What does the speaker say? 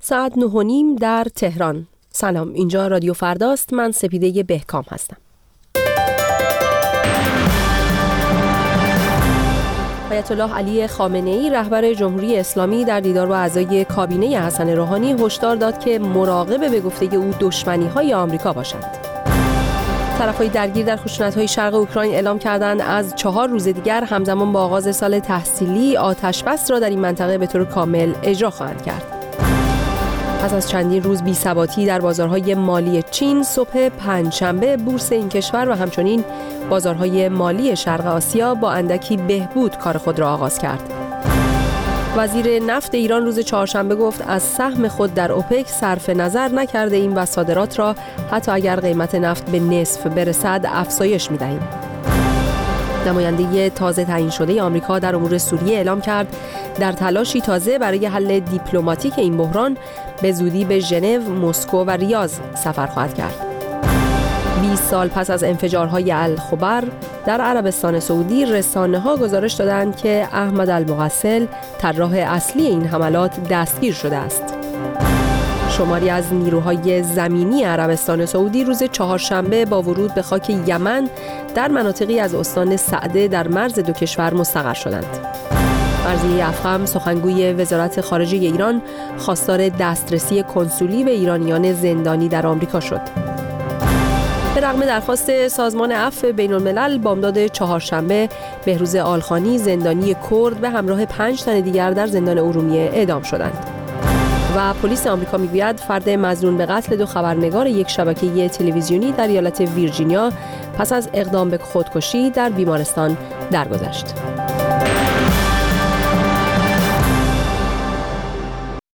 ساعت 9:30 در تهران. سلام، اینجا رادیو فرداست. من سپیده بهکام هستم. آیت الله علی خامنه‌ای رهبر جمهوری اسلامی در دیدار با اعضای کابینه حسن روحانی هشدار داد که مراقب به گفته او دشمنی‌های آمریکا باشند. طرف‌های درگیر در خشونت‌های شرق اوکراین اعلام کردند از 4 روز دیگر همزمان با آغاز سال تحصیلی آتش‌بس را در این منطقه به طور کامل اجرا خواهند کرد. پس از چندین روز بی‌ثباتی در بازارهای مالی چین، صبح پنجشنبه بورس این کشور و همچنین بازارهای مالی شرق آسیا با اندکی بهبود کار خود را آغاز کرد. وزیر نفت ایران روز چهارشنبه گفت از سهم خود در اوپک صرف نظر نکرده ایم و صادرات را حتی اگر قیمت نفت به نصف برسد افزایش می‌دهیم. نماینده تازه تعیین شده آمریکا در امور سوریه اعلام کرد در تلاشی تازه برای حل دیپلماتیک این بحران به زودی به ژنو، مسکو و ریاض سفر خواهد کرد. 20 سال پس از انفجارهای الخبر در عربستان سعودی، رسانه‌ها گزارش دادند که احمد المغسل، طراح اصلی این حملات، دستگیر شده است. شماری از نیروهای زمینی عربستان سعودی روز چهارشنبه با ورود به خاک یمن در مناطقی از استان سعده در مرز دو کشور مستقر شدند. مرضیه افخم، سخنگوی وزارت خارجه ایران، خواستار دسترسی کنسولی به ایرانیان زندانی در آمریکا شد. به رغم درخواست سازمان عفو بین‌الملل، بامداد چهارشنبه بهروز آلخانی، زندانی کرد، به همراه 5 تن دیگر در زندان ارومیه اعدام شدند. و پلیس آمریکا میگوید فرد مظنون به قتل 2 خبرنگار یک شبکه تلویزیونی در ایالت ویرجینیا پس از اقدام به خودکشی در بیمارستان درگذشت.